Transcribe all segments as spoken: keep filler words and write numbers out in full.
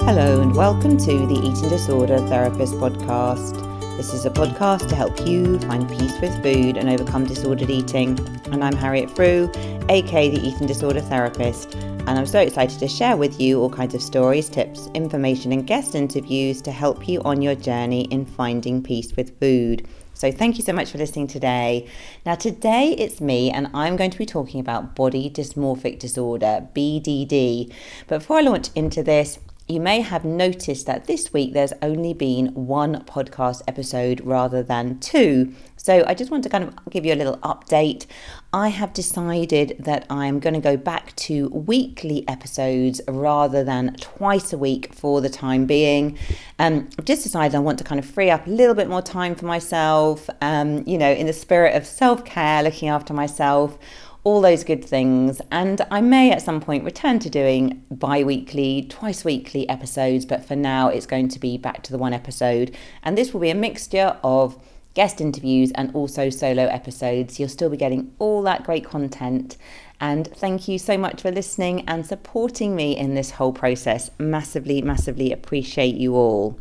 Hello and welcome to the Eating Disorder Therapist podcast. This is a podcast to help you find peace with food and overcome disordered eating. And I'm Harriet Frew, aka the Eating Disorder Therapist. And I'm so excited to share with you all kinds of stories, tips, information and guest interviews to help you on your journey in finding peace with food. So thank you so much for listening today. Now today it's me and I'm going to be talking about body dysmorphic disorder, B D D. But before I launch into this, you may have noticed that this week there's only been one podcast episode rather than two. So I just want to kind of give you a little update. I have decided that I'm going to go back to weekly episodes rather than twice a week for the time being. Um, I've just decided I want to kind of free up a little bit more time for myself, um, you know, in the spirit of self-care, looking after myself, all those good things. And I may at some point return to doing bi-weekly, twice weekly episodes, but for now it's going to be back to the one episode. And this will be a mixture of guest interviews and also solo episodes. You'll still be getting all that great content. And thank you so much for listening and supporting me in this whole process. Massively, massively appreciate you all.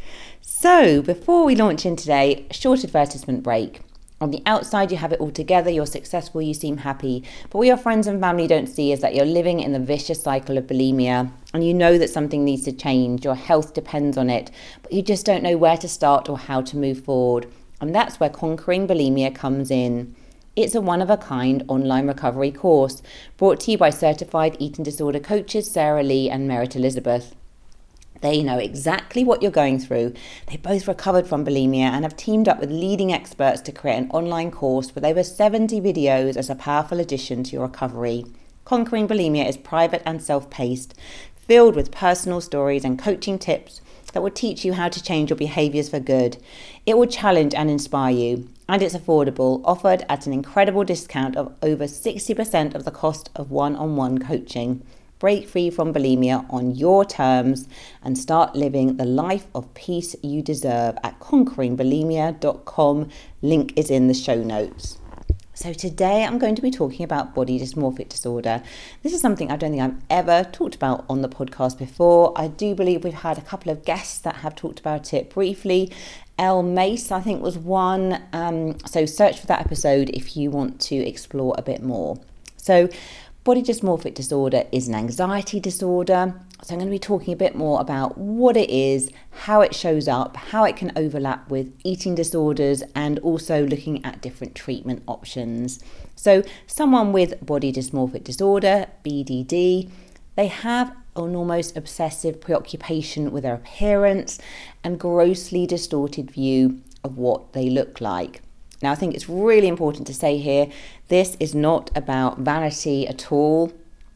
So before we launch in today, short advertisement break. On the outside, you have it all together, you're successful, you seem happy, but what your friends and family don't see is that you're living in the vicious cycle of bulimia, and you know that something needs to change, your health depends on it, but you just don't know where to start or how to move forward. And that's where Conquering Bulimia comes in. It's a one-of-a-kind online recovery course brought to you by certified eating disorder coaches Sarah Lee and Merit Elizabeth. They know exactly what you're going through. They both recovered from bulimia and have teamed up with leading experts to create an online course with over seventy videos as a powerful addition to your recovery. Conquering Bulimia is private and self-paced, filled with personal stories and coaching tips that will teach you how to change your behaviours for good. It will challenge and inspire you, and it's affordable, offered at an incredible discount of over sixty percent of the cost of one-on-one coaching. Break free from bulimia on your terms and start living the life of peace you deserve at conquering bulimia dot com. Link is in the show notes. So today I'm going to be talking about body dysmorphic disorder. This is something I don't think I've ever talked about on the podcast before. I do believe we've had a couple of guests that have talked about it briefly. Elle Mace, I think, was one. Um, so search for that episode if you want to explore a bit more. So body dysmorphic disorder is an anxiety disorder. So I'm going to be talking a bit more about what it is, how it shows up, how it can overlap with eating disorders, and also looking at different treatment options. So someone with body dysmorphic disorder, B D D, they have an almost obsessive preoccupation with their appearance and grossly distorted view of what they look like. Now, I think it's really important to say here, this is not about vanity at all.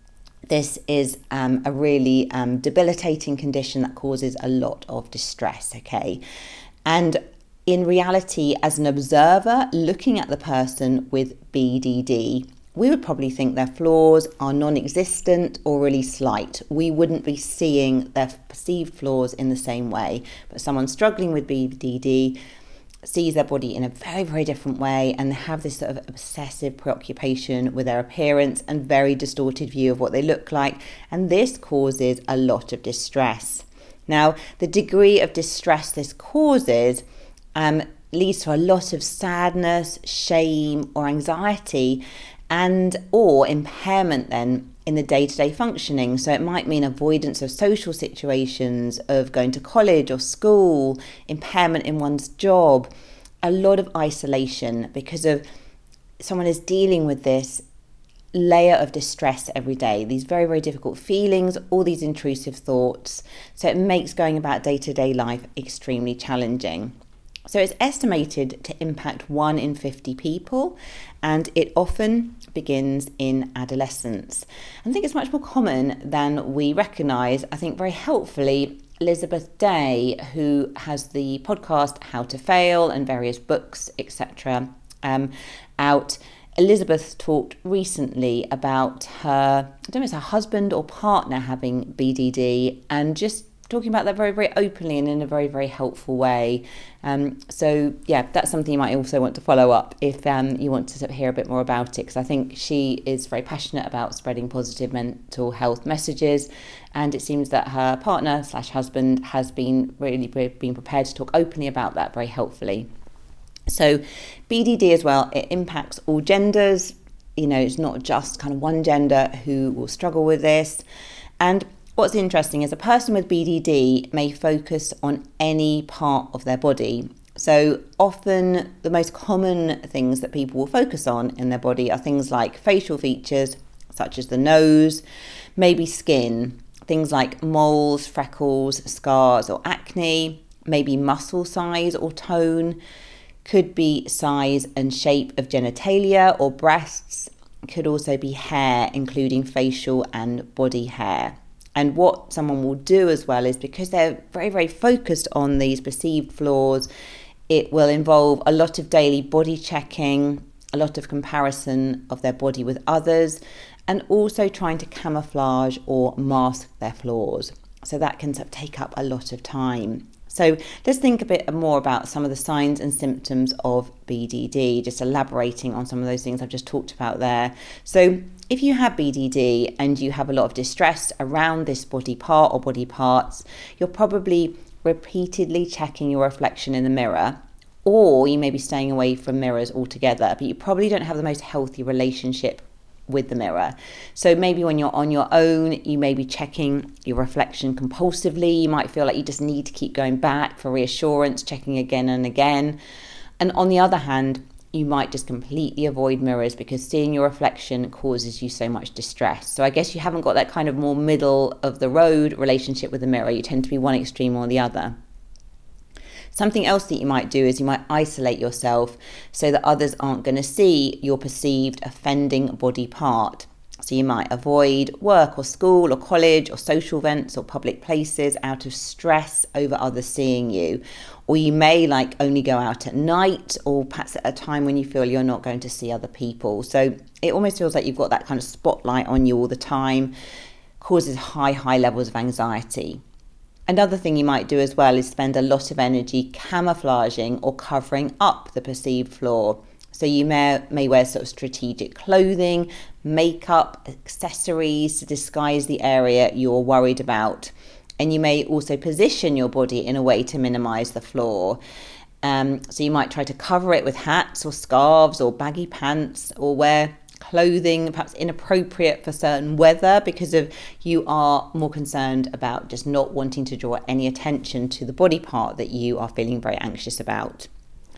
This is um, a really um, debilitating condition that causes a lot of distress, okay? And in reality, as an observer looking at the person with B D D, we would probably think their flaws are non-existent or really slight. We wouldn't be seeing their perceived flaws in the same way. But someone struggling with B D D sees their body in a very, very different way and have this sort of obsessive preoccupation with their appearance and very distorted view of what they look like. And this causes a lot of distress. Now, the degree of distress this causes um, leads to a lot of sadness, shame, or anxiety, and or impairment then in the day-to-day functioning. So it might mean avoidance of social situations, of going to college or school, impairment in one's job, a lot of isolation because of someone is dealing with this layer of distress every day, these very, very difficult feelings, all these intrusive thoughts. So it makes going about day-to-day life extremely challenging. So it's estimated to impact one in fifty people, and it often begins in adolescence. I think it's much more common than we recognise. I think very helpfully, Elizabeth Day, who has the podcast How to Fail and various books, et cetera, um, out. Elizabeth talked recently about her, I don't know if it's her husband or partner having B D D, and just talking about that very, very openly and in a very, very helpful way. Um, so yeah, that's something you might also want to follow up if um, you want to sort of hear a bit more about it, because I think she is very passionate about spreading positive mental health messages, and it seems that her partner slash husband has been really been prepared to talk openly about that very helpfully. So B D D as well, it impacts all genders. You know, it's not just kind of one gender who will struggle with this. And what's interesting is a person with B D D may focus on any part of their body. So often the most common things that people will focus on in their body are things like facial features, such as the nose, maybe skin, things like moles, freckles, scars or acne, maybe muscle size or tone, could be size and shape of genitalia or breasts, could also be hair, including facial and body hair. And what someone will do as well is, because they're very, very focused on these perceived flaws, it will involve a lot of daily body checking, a lot of comparison of their body with others, and also trying to camouflage or mask their flaws. So that can sort of take up a lot of time. So let's think a bit more about some of the signs and symptoms of B D D, just elaborating on some of those things I've just talked about there. So if you have B D D and you have a lot of distress around this body part or body parts, you're probably repeatedly checking your reflection in the mirror, or you may be staying away from mirrors altogether, but you probably don't have the most healthy relationship with the mirror. So maybe when you're on your own, you may be checking your reflection compulsively. You might feel like you just need to keep going back for reassurance, checking again and again. And on the other hand, you might just completely avoid mirrors because seeing your reflection causes you so much distress. So I guess you haven't got that kind of more middle of the road relationship with the mirror. You tend to be one extreme or the other. Something else that you might do is you might isolate yourself so that others aren't going to see your perceived offending body part. So you might avoid work or school or college or social events or public places out of stress over others seeing you. Or you may like only go out at night, or perhaps at a time when you feel you're not going to see other people. So it almost feels like you've got that kind of spotlight on you all the time, causes high, high levels of anxiety. Another thing you might do as well is spend a lot of energy camouflaging or covering up the perceived flaw. So you may, may wear sort of strategic clothing, makeup, accessories to disguise the area you're worried about. And you may also position your body in a way to minimize the flaw. Um, so you might try to cover it with hats or scarves or baggy pants, or wear clothing perhaps inappropriate for certain weather because of you are more concerned about just not wanting to draw any attention to the body part that you are feeling very anxious about.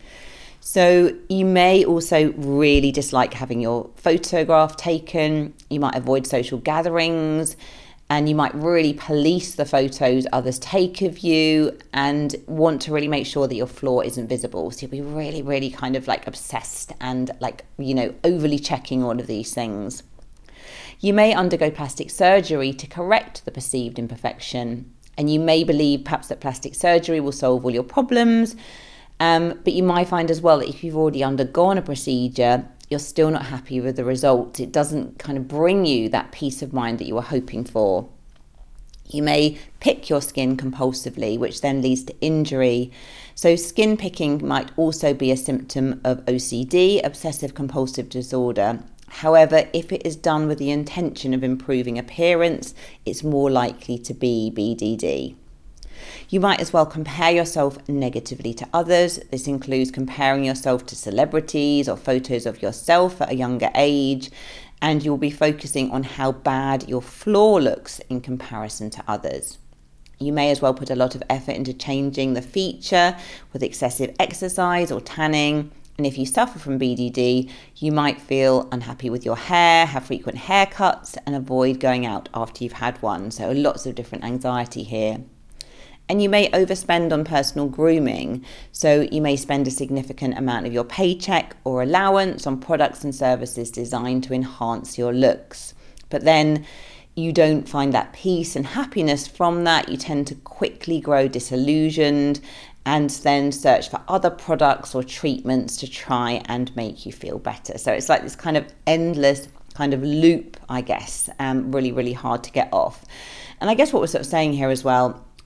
So you may also really dislike having your photograph taken. You might avoid social gatherings, and you might really police the photos others take of you and want to really make sure that your flaw isn't visible. So you'll be really, really kind of like obsessed and like, you know, overly checking all of these things. You may undergo plastic surgery to correct the perceived imperfection. And you may believe perhaps that plastic surgery will solve all your problems. Um, but you might find as well that if you've already undergone a procedure, you're still not happy with the result. It doesn't kind of bring you that peace of mind that you were hoping for. You may pick your skin compulsively, which then leads to injury. So skin picking might also be a symptom of O C D, obsessive compulsive disorder. However, if it is done with the intention of improving appearance, it's more likely to be B D D. You might as well compare yourself negatively to others. This includes comparing yourself to celebrities or photos of yourself at a younger age, and you'll be focusing on how bad your flaw looks in comparison to others. You may as well put a lot of effort into changing the feature with excessive exercise or tanning. And if you suffer from B D D, you might feel unhappy with your hair, have frequent haircuts, and avoid going out after you've had one. So lots of different anxiety here. And you may overspend on personal grooming. So you may spend a significant amount of your paycheck or allowance on products and services designed to enhance your looks. But then you don't find that peace and happiness from that. You tend to quickly grow disillusioned and then search for other products or treatments to try and make you feel better. So it's like this kind of endless kind of loop, I guess, um, really, really hard to get off. And I guess what we're sort of saying here as well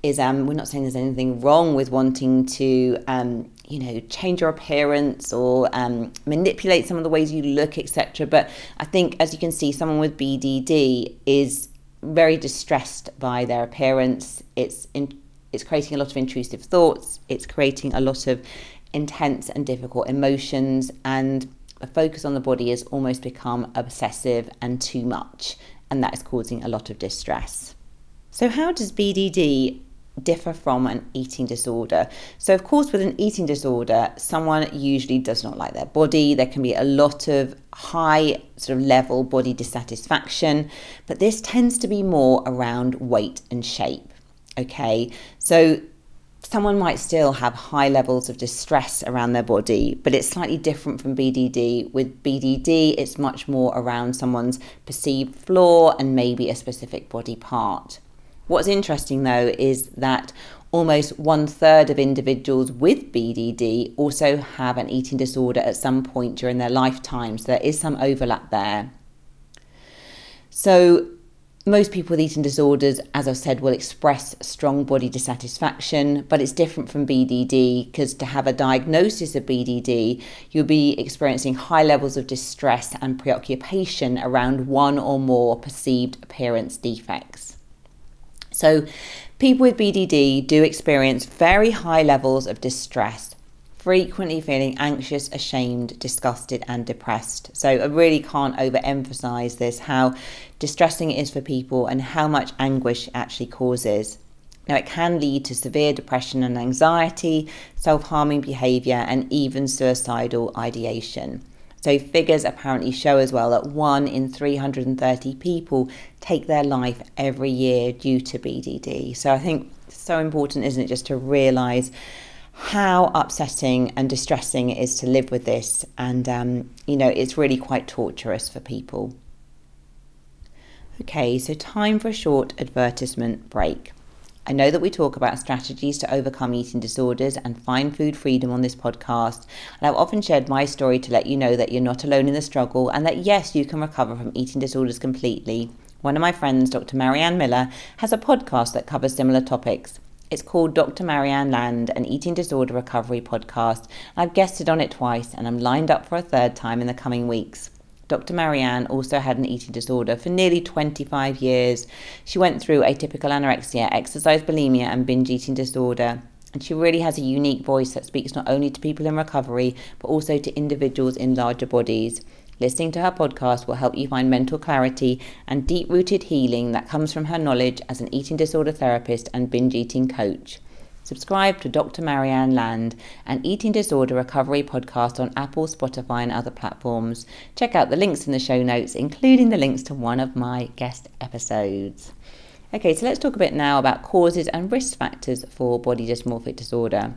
is um, we're not saying there's anything wrong with wanting to, um, you know, change your appearance or um, manipulate some of the ways you look, et cetera. But I think, as you can see, someone with B D D is very distressed by their appearance. It's in, it's creating a lot of intrusive thoughts. It's creating a lot of intense and difficult emotions, and a focus on the body has almost become obsessive and too much, and that is causing a lot of distress. So how does B D D differ from an eating disorder? So of course, with an eating disorder, someone usually does not like their body. There can be a lot of high sort of level body dissatisfaction, but this tends to be more around weight and shape. Okay, so someone might still have high levels of distress around their body, but it's slightly different from B D D. With B D D, it's much more around someone's perceived flaw and maybe a specific body part. What's interesting though is that almost one third of individuals with B D D also have an eating disorder at some point during their lifetime. So there is some overlap there. So most people with eating disorders, as I've said, will express strong body dissatisfaction, but it's different from B D D because to have a diagnosis of B D D, you'll be experiencing high levels of distress and preoccupation around one or more perceived appearance defects. So people with B D D do experience very high levels of distress, frequently feeling anxious, ashamed, disgusted and depressed. So I really can't overemphasize this, how distressing it is for people and how much anguish it actually causes. Now, it can lead to severe depression and anxiety, self-harming behaviour and even suicidal ideation. So figures apparently show as well that one in three hundred thirty people take their life every year due to B D D. So I think it's so important, isn't it, just to realise how upsetting and distressing it is to live with this. And, um, you know, it's really quite torturous for people. Okay, so time for a short advertisement break. I know that we talk about strategies to overcome eating disorders and find food freedom on this podcast, and I've often shared my story to let you know that you're not alone in the struggle and that yes, you can recover from eating disorders completely. One of my friends, Doctor Marianne Miller, has a podcast that covers similar topics. It's called Doctor Marianne Land, an eating disorder recovery podcast. I've guested on it twice and I'm lined up for a third time in the coming weeks. Doctor Marianne also had an eating disorder for nearly twenty-five years. She went through atypical anorexia, exercise bulimia and binge eating disorder. And she really has a unique voice that speaks not only to people in recovery, but also to individuals in larger bodies. Listening to her podcast will help you find mental clarity and deep-rooted healing that comes from her knowledge as an eating disorder therapist and binge eating coach. Subscribe to Doctor Marianne Land, an eating disorder recovery podcast on Apple, Spotify and other platforms. Check out the links in the show notes, including the links to one of my guest episodes. Okay, so let's talk a bit now about causes and risk factors for body dysmorphic disorder.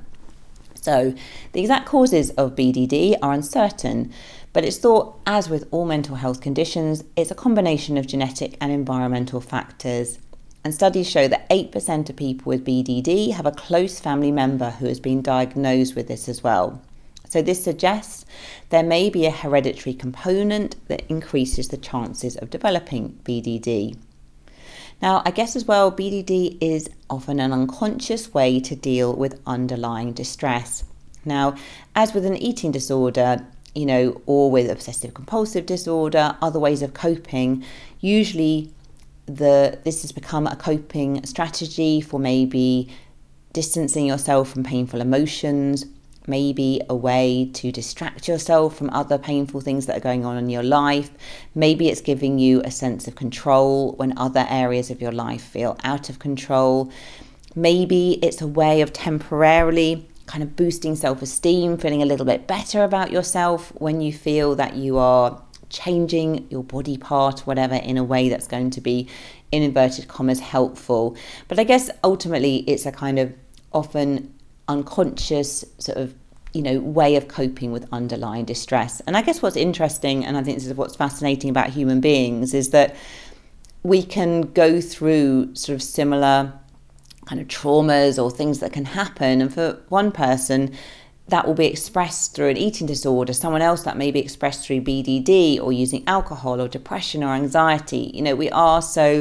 So the exact causes of B D D are uncertain, but it's thought, as with all mental health conditions, it's a combination of genetic and environmental factors. And studies show that eight percent of people with B D D have a close family member who has been diagnosed with this as well. So this suggests there may be a hereditary component that increases the chances of developing B D D. Now, I guess as well, B D D is often an unconscious way to deal with underlying distress. Now, as with an eating disorder, you know, or with obsessive compulsive disorder, other ways of coping, usually The, this has become a coping strategy for maybe distancing yourself from painful emotions, maybe a way to distract yourself from other painful things that are going on in your life. Maybe it's giving you a sense of control when other areas of your life feel out of control. Maybe it's a way of temporarily kind of boosting self-esteem, feeling a little bit better about yourself when you feel that you are changing your body part, whatever, in a way that's going to be, in inverted commas, helpful. But I guess ultimately it's a kind of often unconscious sort of, you know, way of coping with underlying distress. And I guess what's interesting, and I think this is what's fascinating about human beings, is that we can go through sort of similar kind of traumas or things that can happen. And for one person, that will be expressed through an eating disorder, someone else that may be expressed through B D D or using alcohol or depression or anxiety. You know, we are so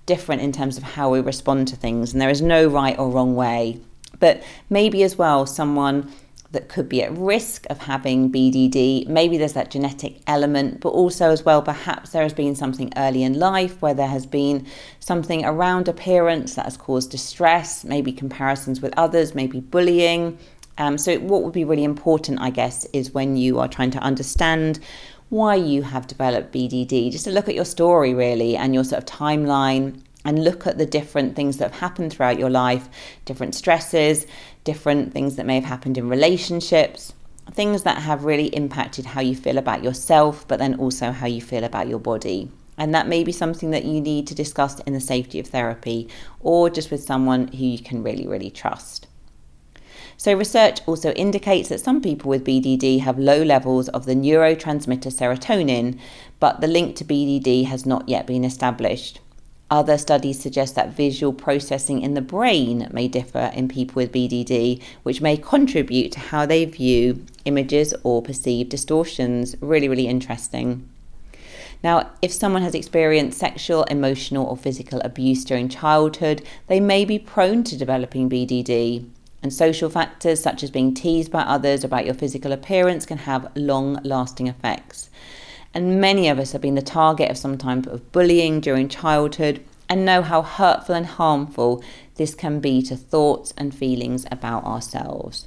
different in terms of how we respond to things, and there is no right or wrong way. But maybe as well, someone that could be at risk of having B D D, maybe there's that genetic element, but also as well, perhaps there has been something early in life where there has been something around appearance that has caused distress, maybe comparisons with others, maybe bullying. Um, so what would be really important, I guess, is when you are trying to understand why you have developed B D D, just to look at your story really and your sort of timeline, and look at the different things that have happened throughout your life, different stresses, different things that may have happened in relationships, things that have really impacted how you feel about yourself, but then also how you feel about your body. And that may be something that you need to discuss in the safety of therapy, or just with someone who you can really, really trust. So research also indicates that some people with B D D have low levels of the neurotransmitter serotonin, but the link to B D D has not yet been established. Other studies suggest that visual processing in the brain may differ in people with B D D, which may contribute to how they view images or perceive distortions. Really, really interesting. Now, if someone has experienced sexual, emotional, or physical abuse during childhood, they may be prone to developing B D D. And social factors such as being teased by others about your physical appearance can have long-lasting effects. And many of us have been the target of some type of bullying during childhood and know how hurtful and harmful this can be to thoughts and feelings about ourselves.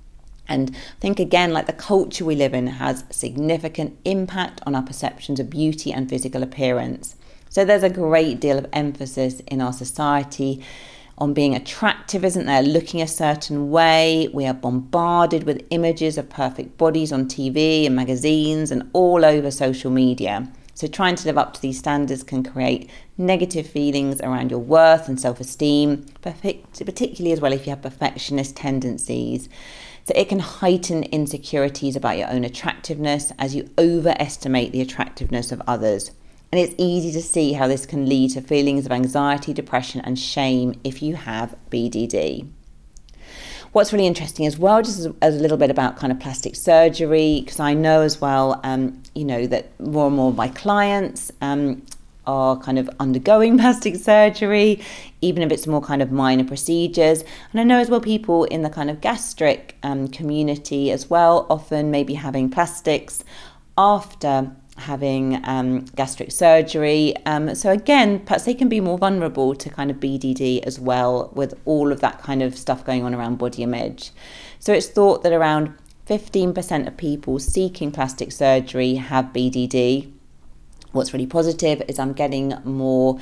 And I think, again, like the culture we live in has significant impact on our perceptions of beauty and physical appearance. So there's a great deal of emphasis in our society on being attractive, isn't there? Looking a certain way. We are bombarded with images of perfect bodies on T V and magazines and all over social media. So trying to live up to these standards can create negative feelings around your worth and self-esteem, particularly as well if you have perfectionist tendencies. So it can heighten insecurities about your own attractiveness as you overestimate the attractiveness of others. And it's easy to see how this can lead to feelings of anxiety, depression, and shame if you have B D D. What's really interesting as well, just as, as a little bit about kind of plastic surgery, because I know as well, um, you know, that more and more of my clients um, are kind of undergoing plastic surgery, even if it's more kind of minor procedures. And I know as well people in the kind of gastric um, community as well, often maybe having plastics after having um, gastric surgery. Um, so again, perhaps they can be more vulnerable to kind of B D D as well, with all of that kind of stuff going on around body image. So it's thought that around fifteen percent of people seeking plastic surgery have B D D. What's really positive is I'm getting more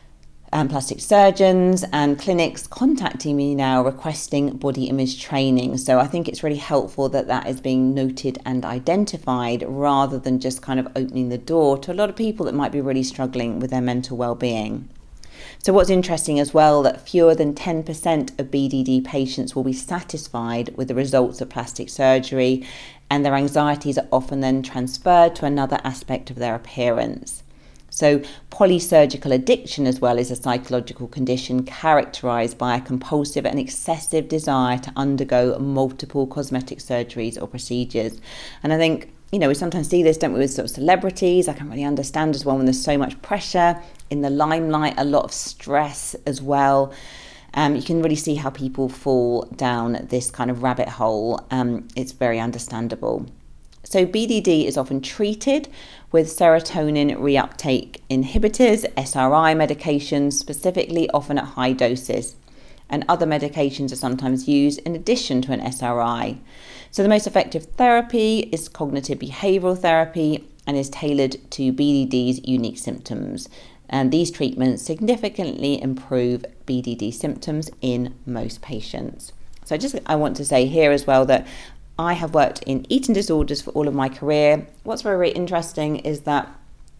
Um, plastic surgeons and clinics contacting me now requesting body image training. So I think it's really helpful that that is being noted and identified, rather than just kind of opening the door to a lot of people that might be really struggling with their mental well-being. So what's interesting as well, that fewer than ten percent of B D D patients will be satisfied with the results of plastic surgery, and their anxieties are often then transferred to another aspect of their appearance. So polysurgical addiction as well is a psychological condition characterised by a compulsive and excessive desire to undergo multiple cosmetic surgeries or procedures. And I think, you know, we sometimes see this, don't we, with sort of celebrities. I can really understand as well when there's so much pressure in the limelight, a lot of stress as well. Um, you can really see how people fall down this kind of rabbit hole. Um, it's very understandable. So B D D is often treated with serotonin reuptake inhibitors, S R I medications, specifically often at high doses. And other medications are sometimes used in addition to an S R I. So the most effective therapy is cognitive behavioural therapy and is tailored to B D D's unique symptoms. And these treatments significantly improve B D D symptoms in most patients. So just I want to say here as well that I have worked in eating disorders for all of my career. What's very, very interesting is that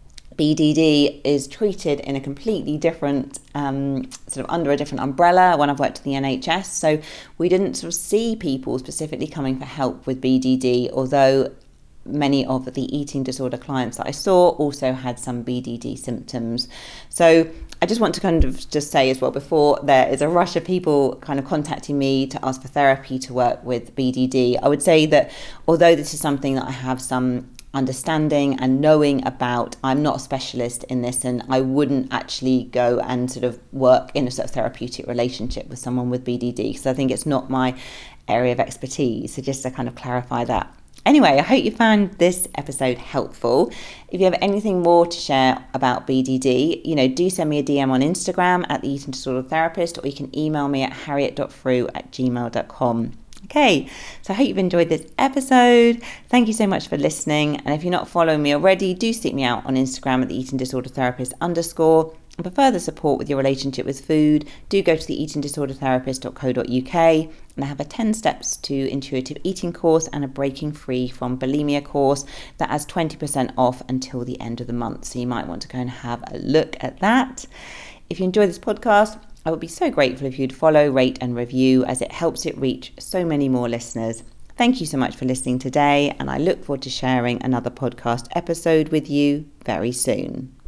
B D D is treated in a completely different, um, sort of under a different umbrella when I've worked in the N H S. So we didn't sort of see people specifically coming for help with B D D, although many of the eating disorder clients that I saw also had some B D D symptoms. So I just want to kind of just say as well, before there is a rush of people kind of contacting me to ask for therapy to work with B D D, I would say that although this is something that I have some understanding and knowing about. I'm not a specialist in this, and I wouldn't actually go and sort of work in a sort of therapeutic relationship with someone with B D D, because I think it's not my area of expertise. So just to kind of clarify that. Anyway, I hope you found this episode helpful. If you have anything more to share about B D D, you know, do send me a D M on Instagram at the Eating Disorder Therapist, or you can email me at harriet dot frew at gmail dot com. Okay, so I hope you've enjoyed this episode. Thank you so much for listening. And if you're not following me already, do seek me out on Instagram at the Eating Disorder Therapist underscore. And for further support with your relationship with food, do go to the eating disorder therapist dot co dot uk, and I have a ten steps to intuitive eating course and a breaking free from bulimia course that has twenty percent off until the end of the month. So you might want to go and have a look at that. If you enjoy this podcast, I would be so grateful if you'd follow, rate and review, as it helps it reach so many more listeners. Thank you so much for listening today, and I look forward to sharing another podcast episode with you very soon.